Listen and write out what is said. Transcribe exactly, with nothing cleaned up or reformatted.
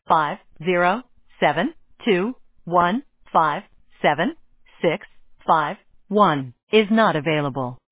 five zero seven two one five seven six five one is not available.